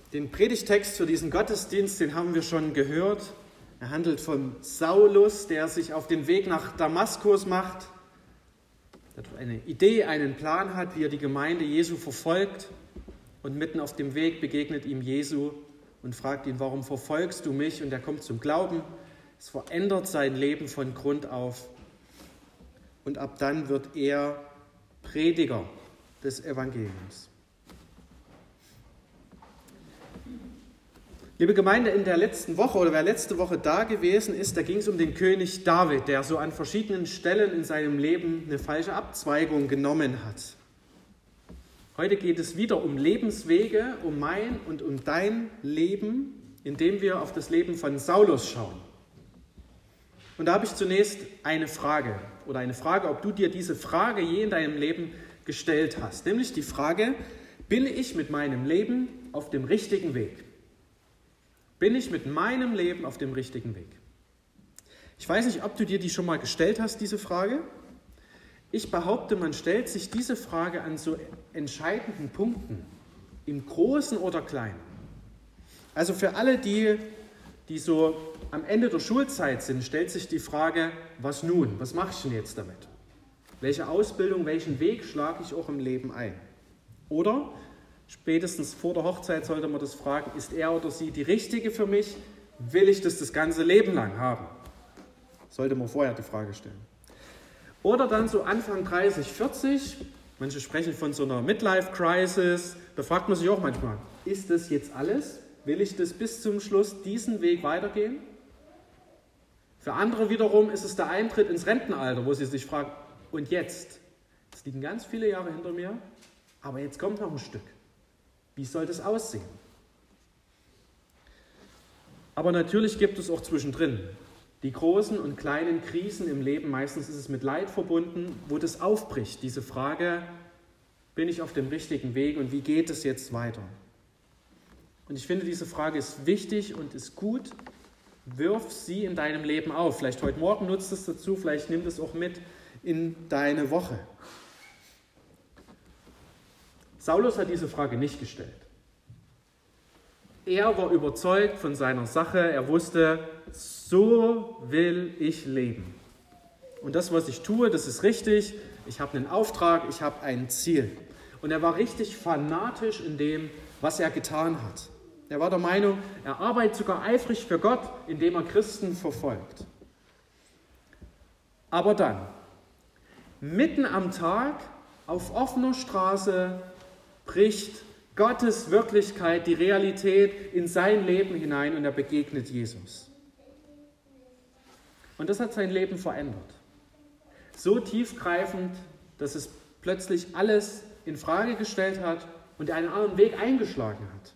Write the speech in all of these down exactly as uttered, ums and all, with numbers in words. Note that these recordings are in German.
Den Predigtext für diesen Gottesdienst, den haben wir schon gehört. Er handelt von Saulus, der sich auf den Weg nach Damaskus macht, der eine Idee, einen Plan hat, wie er die Gemeinde Jesu verfolgt. Und mitten auf dem Weg begegnet ihm Jesu und fragt ihn, warum verfolgst du mich? Und er kommt zum Glauben. Es verändert sein Leben von Grund auf. Und ab dann wird er Prediger des Evangeliums. Liebe Gemeinde, in der letzten Woche oder wer letzte Woche da gewesen ist, da ging es um den König David, der so an verschiedenen Stellen in seinem Leben eine falsche Abzweigung genommen hat. Heute geht es wieder um Lebenswege, um mein und um dein Leben, indem wir auf das Leben von Saulus schauen. Und da habe ich zunächst eine Frage oder eine Frage, ob du dir diese Frage je in deinem Leben gestellt hast. Nämlich die Frage, bin ich mit meinem Leben auf dem richtigen Weg? Bin ich mit meinem Leben auf dem richtigen Weg? Ich weiß nicht, ob du dir die schon mal gestellt hast, diese Frage. Ich behaupte, man stellt sich diese Frage an so entscheidenden Punkten, im Großen oder Kleinen. Also für alle, die, die so am Ende der Schulzeit sind, stellt sich die Frage, was nun? Was mache ich denn jetzt damit? Welche Ausbildung, welchen Weg schlage ich auch im Leben ein? Oder spätestens vor der Hochzeit sollte man das fragen, ist er oder sie die Richtige für mich? Will ich das das ganze Leben lang haben? Sollte man vorher die Frage stellen. Oder dann so Anfang dreißig, vierzig, manche sprechen von so einer Midlife-Crisis, da fragt man sich auch manchmal, ist das jetzt alles? Will ich das bis zum Schluss diesen Weg weitergehen? Für andere wiederum ist es der Eintritt ins Rentenalter, wo sie sich fragen, und jetzt? Es liegen ganz viele Jahre hinter mir, aber jetzt kommt noch ein Stück. Wie soll das aussehen? Aber natürlich gibt es auch zwischendrin die großen und kleinen Krisen im Leben. Meistens ist es mit Leid verbunden, wo das aufbricht. Diese Frage, bin ich auf dem richtigen Weg und wie geht es jetzt weiter? Und ich finde, diese Frage ist wichtig und ist gut. Wirf sie in deinem Leben auf. Vielleicht heute Morgen nutzt es dazu, vielleicht nimm es auch mit in deine Woche. Saulus hat diese Frage nicht gestellt. Er war überzeugt von seiner Sache. Er wusste, so will ich leben. Und das, was ich tue, das ist richtig. Ich habe einen Auftrag, ich habe ein Ziel. Und er war richtig fanatisch in dem, was er getan hat. Er war der Meinung, er arbeitet sogar eifrig für Gott, indem er Christen verfolgt. Aber dann, mitten am Tag, auf offener Straße, bricht Gottes Wirklichkeit, die Realität in sein Leben hinein und er begegnet Jesus. Und das hat sein Leben verändert. So tiefgreifend, dass es plötzlich alles in Frage gestellt hat und er einen anderen Weg eingeschlagen hat.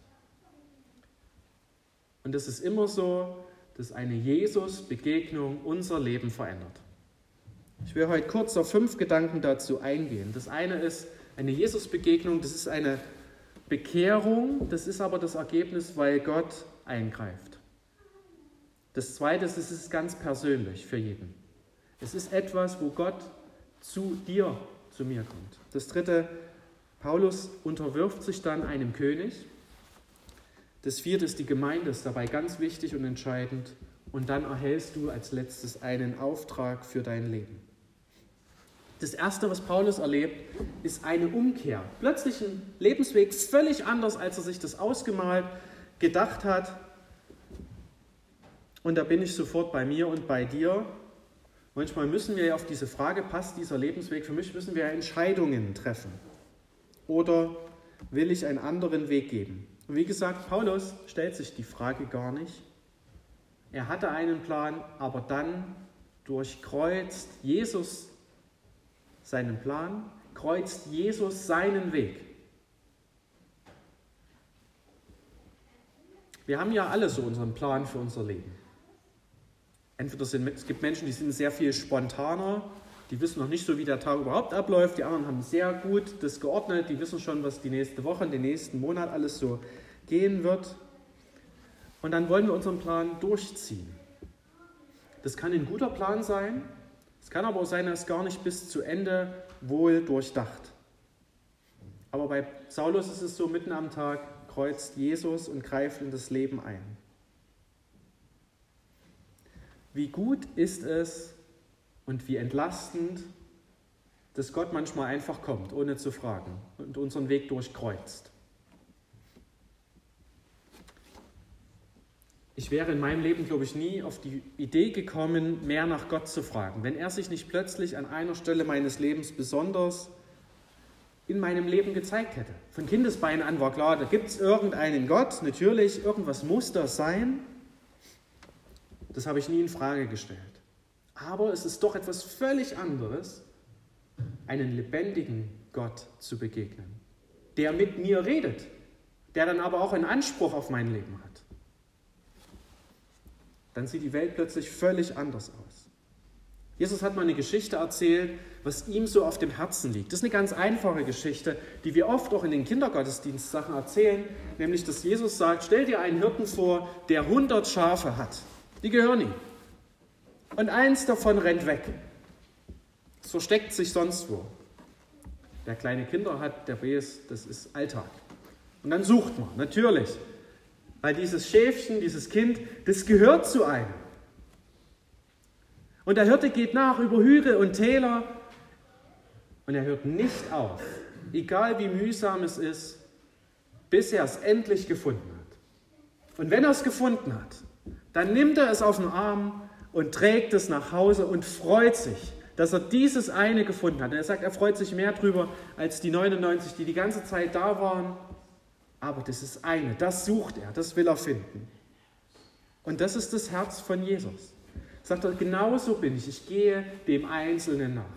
Und es ist immer so, dass eine Jesus-Begegnung unser Leben verändert. Ich will heute kurz auf fünf Gedanken dazu eingehen. Das eine ist eine Jesus-Begegnung, das ist eine Bekehrung, das ist aber das Ergebnis, weil Gott eingreift. Das zweite ist, es ist ganz persönlich für jeden. Es ist etwas, wo Gott zu dir, zu mir kommt. Das dritte, Paulus unterwirft sich dann einem König. Das vierte ist, die Gemeinde ist dabei ganz wichtig und entscheidend. Und dann erhältst du als letztes einen Auftrag für dein Leben. Das erste, was Paulus erlebt, ist eine Umkehr. Plötzlich ein Lebensweg völlig anders, als er sich das ausgemalt, gedacht hat. Und da bin ich sofort bei mir und bei dir. Manchmal müssen wir ja auf diese Frage, passt dieser Lebensweg für mich, müssen wir Entscheidungen treffen. Oder will ich einen anderen Weg gehen? Und wie gesagt, Paulus stellt sich die Frage gar nicht. Er hatte einen Plan, aber dann durchkreuzt Jesus seinen Plan, kreuzt Jesus seinen Weg. Wir haben ja alle so unseren Plan für unser Leben. Entweder sind, es gibt Menschen, die sind sehr viel spontaner, die wissen noch nicht so, wie der Tag überhaupt abläuft. Die anderen haben sehr gut das geordnet, die wissen schon, was die nächste Woche, den nächsten Monat alles so gehen wird. Und dann wollen wir unseren Plan durchziehen. Das kann ein guter Plan sein, es kann aber auch sein, dass es gar nicht bis zu Ende wohl durchdacht. Aber bei Saulus ist es so, mitten am Tag kreuzt Jesus und greift in das Leben ein. Wie gut ist es und wie entlastend, dass Gott manchmal einfach kommt, ohne zu fragen und unseren Weg durchkreuzt. Ich wäre in meinem Leben, glaube ich, nie auf die Idee gekommen, mehr nach Gott zu fragen, wenn er sich nicht plötzlich an einer Stelle meines Lebens besonders in meinem Leben gezeigt hätte. Von Kindesbeinen an war klar, da gibt es irgendeinen Gott, natürlich, irgendwas muss das sein. Das habe ich nie in Frage gestellt. Aber es ist doch etwas völlig anderes, einen lebendigen Gott zu begegnen, der mit mir redet, der dann aber auch einen Anspruch auf mein Leben hat. Dann sieht die Welt plötzlich völlig anders aus. Jesus hat mal eine Geschichte erzählt, was ihm so auf dem Herzen liegt. Das ist eine ganz einfache Geschichte, die wir oft auch in den Kindergottesdienstsachen erzählen, nämlich, dass Jesus sagt, stell dir einen Hirten vor, der hundert Schafe hat. Die gehören ihm. Und eins davon rennt weg. Es versteckt sich sonst wo. Wer kleine Kinder hat, der weiß, das ist Alltag. Und dann sucht man, natürlich. Weil dieses Schäfchen, dieses Kind, das gehört zu einem. Und der Hirte geht nach über Hügel und Täler und er hört nicht auf, egal wie mühsam es ist, bis er es endlich gefunden hat. Und wenn er es gefunden hat, dann nimmt er es auf den Arm und trägt es nach Hause und freut sich, dass er dieses eine gefunden hat. Und er sagt, er freut sich mehr drüber als die neunundneunzig, die die ganze Zeit da waren. Aber das ist eine, das sucht er, das will er finden. Und das ist das Herz von Jesus. Sagt er, genauso bin ich, ich gehe dem Einzelnen nach.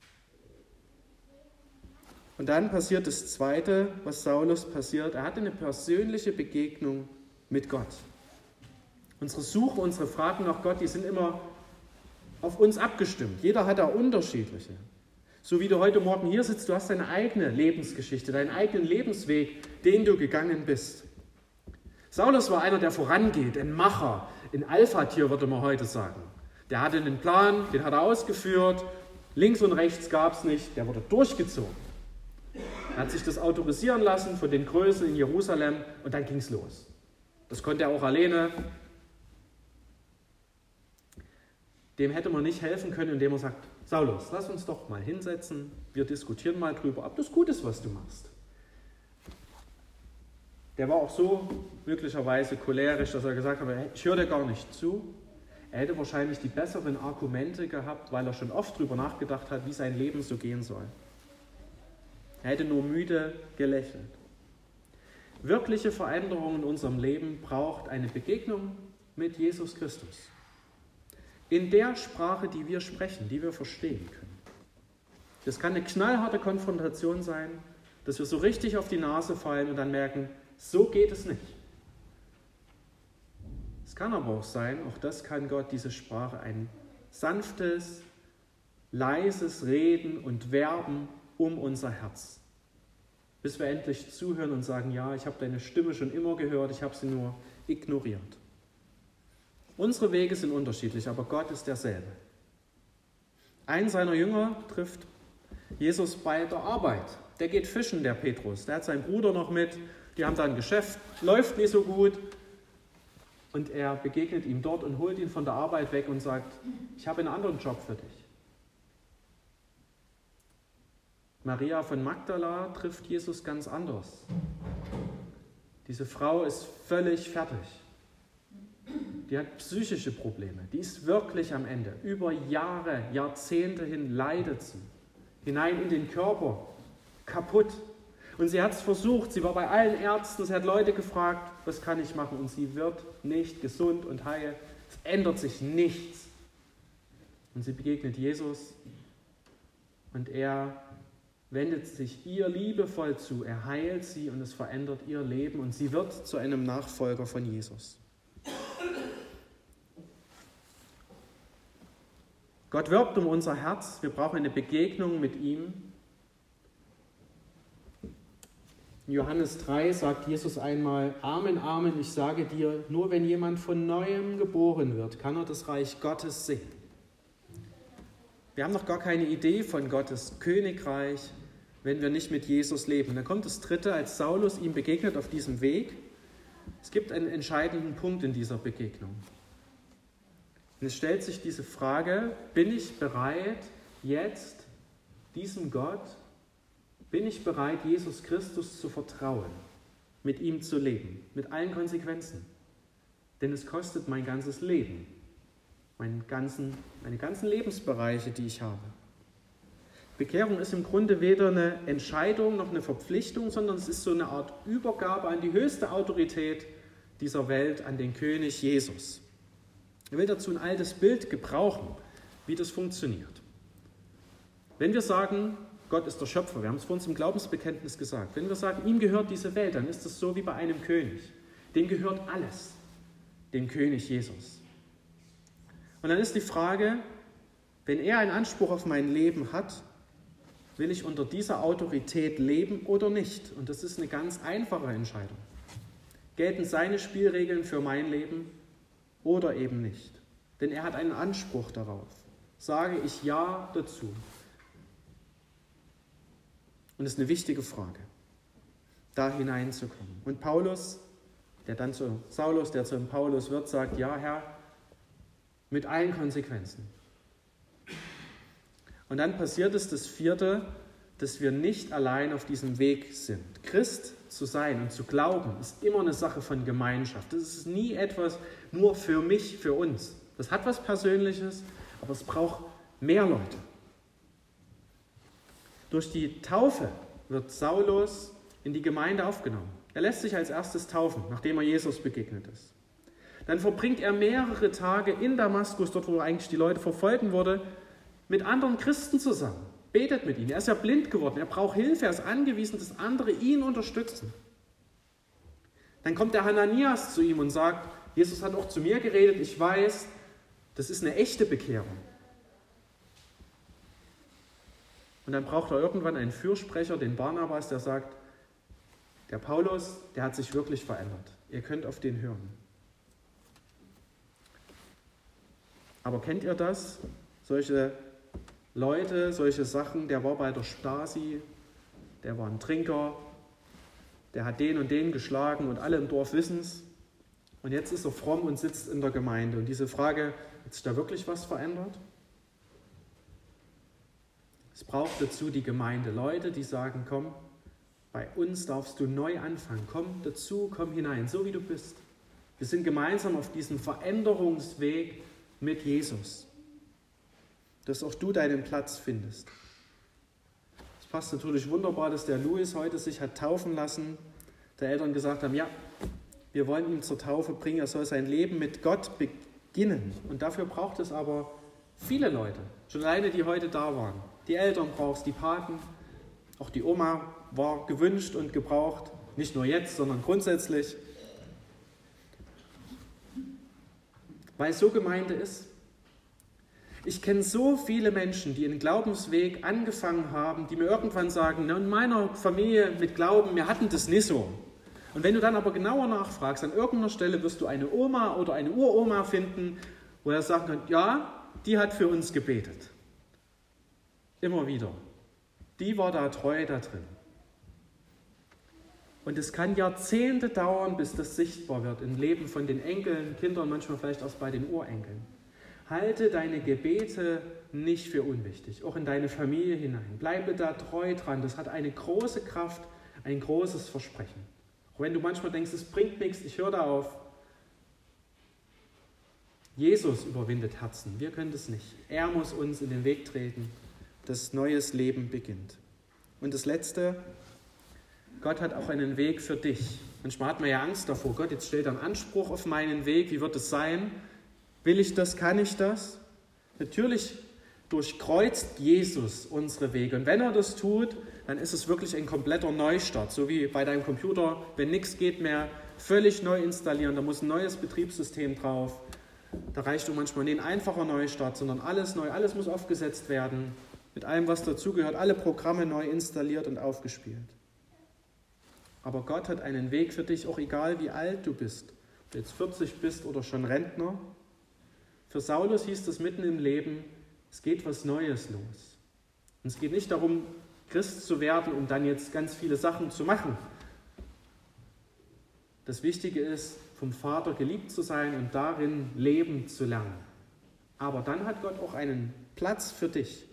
Und dann passiert das Zweite, was Saulus passiert. Er hatte eine persönliche Begegnung mit Gott. Unsere Suche, unsere Fragen nach Gott, die sind immer auf uns abgestimmt. Jeder hat da unterschiedliche. So wie du heute Morgen hier sitzt, du hast deine eigene Lebensgeschichte, deinen eigenen Lebensweg, den du gegangen bist. Saulus war einer, der vorangeht, ein Macher, ein Alpha-Tier, würde man heute sagen. Der hatte einen Plan, den hat er ausgeführt, links und rechts gab es nicht, der wurde durchgezogen. Er hat sich das autorisieren lassen von den Größen in Jerusalem und dann ging es los. Das konnte er auch alleine. Dem hätte man nicht helfen können, indem er sagt, Saulus, lass uns doch mal hinsetzen, wir diskutieren mal drüber, ob das gut ist, was du machst. Der war auch so möglicherweise cholerisch, dass er gesagt hat, ich höre dir gar nicht zu. Er hätte wahrscheinlich die besseren Argumente gehabt, weil er schon oft drüber nachgedacht hat, wie sein Leben so gehen soll. Er hätte nur müde gelächelt. Wirkliche Veränderung in unserem Leben braucht eine Begegnung mit Jesus Christus. In der Sprache, die wir sprechen, die wir verstehen können. Das kann eine knallharte Konfrontation sein, dass wir so richtig auf die Nase fallen und dann merken, so geht es nicht. Es kann aber auch sein, auch das kann Gott, diese Sprache, ein sanftes, leises Reden und Werben um unser Herz. Bis wir endlich zuhören und sagen, ja, ich habe deine Stimme schon immer gehört, ich habe sie nur ignoriert. Unsere Wege sind unterschiedlich, aber Gott ist derselbe. Ein seiner Jünger trifft Jesus bei der Arbeit. Der geht fischen, der Petrus. Der hat seinen Bruder noch mit. Die haben da ein Geschäft, läuft nicht so gut. Und er begegnet ihm dort und holt ihn von der Arbeit weg und sagt, ich habe einen anderen Job für dich. Maria von Magdala trifft Jesus ganz anders. Diese Frau ist völlig fertig. Die hat psychische Probleme. Die ist wirklich am Ende. Über Jahre, Jahrzehnte hin leidet sie. Hinein in den Körper. Kaputt. Und sie hat es versucht. Sie war bei allen Ärzten. Sie hat Leute gefragt, was kann ich machen? Und sie wird nicht gesund und heil. Es ändert sich nichts. Und sie begegnet Jesus. Und er wendet sich ihr liebevoll zu. Er heilt sie und es verändert ihr Leben. Und sie wird zu einem Nachfolger von Jesus. Gott wirbt um unser Herz. Wir brauchen eine Begegnung mit ihm. In Johannes drei sagt Jesus einmal, Amen, Amen, ich sage dir, nur wenn jemand von Neuem geboren wird, kann er das Reich Gottes sehen. Wir haben noch gar keine Idee von Gottes Königreich, wenn wir nicht mit Jesus leben. Und dann kommt das Dritte, als Saulus ihm begegnet auf diesem Weg. Es gibt einen entscheidenden Punkt in dieser Begegnung. Und es stellt sich diese Frage, bin ich bereit, jetzt diesem Gott, bin ich bereit, Jesus Christus zu vertrauen, mit ihm zu leben, mit allen Konsequenzen? Denn es kostet mein ganzes Leben, meinen ganzen, meine ganzen Lebensbereiche, die ich habe. Bekehrung ist im Grunde weder eine Entscheidung noch eine Verpflichtung, sondern es ist so eine Art Übergabe an die höchste Autorität dieser Welt, an den König Jesus. Er will dazu ein altes Bild gebrauchen, wie das funktioniert. Wenn wir sagen, Gott ist der Schöpfer, wir haben es vor uns im Glaubensbekenntnis gesagt, wenn wir sagen, ihm gehört diese Welt, dann ist es so wie bei einem König. Dem gehört alles, dem König Jesus. Und dann ist die Frage, wenn er einen Anspruch auf mein Leben hat, will ich unter dieser Autorität leben oder nicht? Und das ist eine ganz einfache Entscheidung. Gelten seine Spielregeln für mein Leben oder eben nicht? Denn er hat einen Anspruch darauf. Sage ich Ja dazu? Und es ist eine wichtige Frage, da hineinzukommen. Und Paulus, der dann zu Saulus, der zu Paulus wird, sagt, ja Herr, mit allen Konsequenzen. Und dann passiert es das Vierte, dass wir nicht allein auf diesem Weg sind. Christ zu sein und zu glauben, ist immer eine Sache von Gemeinschaft. Das ist nie etwas nur für mich, für uns. Das hat was Persönliches, aber es braucht mehr Leute. Durch die Taufe wird Saulus in die Gemeinde aufgenommen. Er lässt sich als erstes taufen, nachdem er Jesus begegnet ist. Dann verbringt er mehrere Tage in Damaskus, dort wo eigentlich die Leute verfolgen wurde, mit anderen Christen zusammen, betet mit ihnen. Er ist ja blind geworden, er braucht Hilfe, er ist angewiesen, dass andere ihn unterstützen. Dann kommt der Hananias zu ihm und sagt, Jesus hat auch zu mir geredet, ich weiß, das ist eine echte Bekehrung. Und dann braucht er irgendwann einen Fürsprecher, den Barnabas, der sagt, der Paulus, der hat sich wirklich verändert. Ihr könnt auf den hören. Aber kennt ihr das? Solche Leute, solche Sachen, der war bei der Stasi, der war ein Trinker, der hat den und den geschlagen und alle im Dorf wissen es. Und jetzt ist er fromm und sitzt in der Gemeinde. Und diese Frage, hat sich da wirklich was verändert? Es braucht dazu die Gemeinde, Leute, die sagen, komm, bei uns darfst du neu anfangen, komm dazu, komm hinein, so wie du bist. Wir sind gemeinsam auf diesem Veränderungsweg mit Jesus, dass auch du deinen Platz findest. Es passt natürlich wunderbar, dass der Louis heute sich hat taufen lassen, der Eltern gesagt haben, ja, wir wollen ihn zur Taufe bringen, er soll sein Leben mit Gott beginnen. Und dafür braucht es aber viele Leute, schon alleine die heute da waren. Die Eltern brauchst, die Paten, auch die Oma war gewünscht und gebraucht, nicht nur jetzt, sondern grundsätzlich. Weil so Gemeinde ist. Ich kenne so viele Menschen, die einen Glaubensweg angefangen haben, die mir irgendwann sagen, in meiner Familie mit Glauben, wir hatten das nicht so. Und wenn du dann aber genauer nachfragst, an irgendeiner Stelle wirst du eine Oma oder eine Uroma finden, wo er sagen kann, ja, die hat für uns gebetet. Immer wieder. Die war da treu da drin. Und es kann Jahrzehnte dauern, bis das sichtbar wird im Leben von den Enkeln, Kindern, manchmal vielleicht auch bei den Urenkeln. Halte deine Gebete nicht für unwichtig, auch in deine Familie hinein. Bleibe da treu dran. Das hat eine große Kraft, ein großes Versprechen. Auch wenn du manchmal denkst, es bringt nichts, ich höre da auf. Jesus überwindet Herzen. Wir können das nicht. Er muss uns in den Weg treten, dass neues Leben beginnt. Und das Letzte, Gott hat auch einen Weg für dich. Manchmal hat man ja Angst davor. Gott, jetzt stellt er einen Anspruch auf meinen Weg. Wie wird es sein? Will ich das? Kann ich das? Natürlich durchkreuzt Jesus unsere Wege. Und wenn er das tut, dann ist es wirklich ein kompletter Neustart. So wie bei deinem Computer, wenn nichts geht mehr, völlig neu installieren. Da muss ein neues Betriebssystem drauf. Da reicht doch manchmal nicht ein einfacher Neustart, sondern alles neu. Alles muss aufgesetzt werden. Mit allem, was dazugehört. Alle Programme neu installiert und aufgespielt. Aber Gott hat einen Weg für dich, auch egal wie alt du bist. Ob du jetzt vierzig bist oder schon Rentner. Für Saulus hieß das mitten im Leben, es geht was Neues los. Und es geht nicht darum, Christ zu werden, um dann jetzt ganz viele Sachen zu machen. Das Wichtige ist, vom Vater geliebt zu sein und darin leben zu lernen. Aber dann hat Gott auch einen Platz für dich.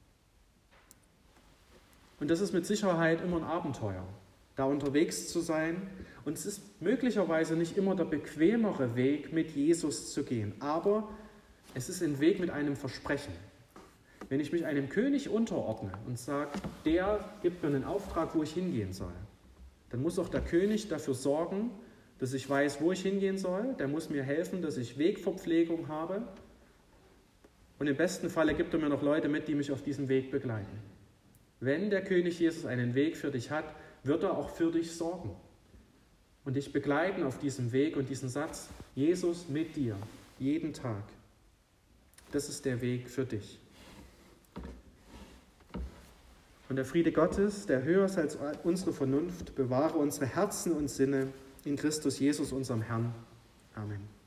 Und das ist mit Sicherheit immer ein Abenteuer, da unterwegs zu sein. Und es ist möglicherweise nicht immer der bequemere Weg, mit Jesus zu gehen. Aber es ist ein Weg mit einem Versprechen. Wenn ich mich einem König unterordne und sage, der gibt mir einen Auftrag, wo ich hingehen soll, dann muss auch der König dafür sorgen, dass ich weiß, wo ich hingehen soll. Der muss mir helfen, dass ich Wegverpflegung habe. Und im besten Falle gibt er mir noch Leute mit, die mich auf diesem Weg begleiten. Wenn der König Jesus einen Weg für dich hat, wird er auch für dich sorgen und dich begleiten auf diesem Weg und diesen Satz, Jesus mit dir, jeden Tag. Das ist der Weg für dich. Und der Friede Gottes, der höher ist als unsere Vernunft, bewahre unsere Herzen und Sinne in Christus Jesus, unserem Herrn. Amen.